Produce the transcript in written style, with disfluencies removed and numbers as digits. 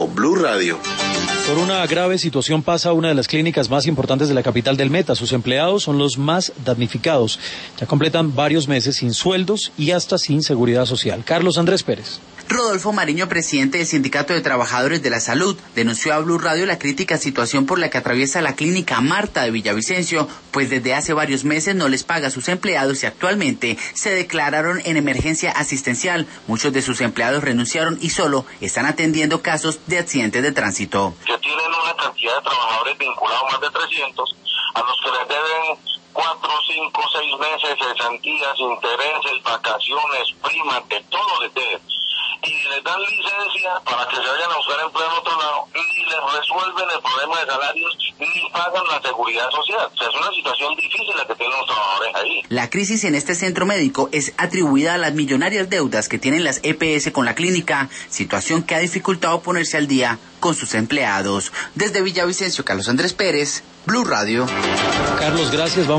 Blue Radio. Por una grave situación pasa una de las clínicas más importantes de la capital del Meta. Sus empleados son los más damnificados. Ya completan varios meses sin sueldos y hasta sin seguridad social. Carlos Andrés Pérez. Rodolfo Mariño, presidente del Sindicato de Trabajadores de la Salud, denunció a Blue Radio la crítica situación por la que atraviesa la clínica Marta de Villavicencio, pues desde hace varios meses no les paga a sus empleados y actualmente se declararon en emergencia asistencial. Muchos de sus empleados renunciaron y solo están atendiendo casos de accidentes de tránsito. Que tienen una cantidad de trabajadores vinculados, más de 300, a los que les deben 4, 5, 6 meses de cesantías, intereses, vacaciones, primas, de todo les deben. Y les dan licencia para que se vayan a buscar empleo en otro lado, ni les resuelven el problema de salarios, ni pagan la seguridad social. O sea, es una situación difícil la que tienen los trabajadores ahí. La crisis en este centro médico es atribuida a las millonarias deudas que tienen las EPS con la clínica, situación que ha dificultado ponerse al día con sus empleados. Desde Villavicencio, Carlos Andrés Pérez, Blue Radio. Carlos, gracias.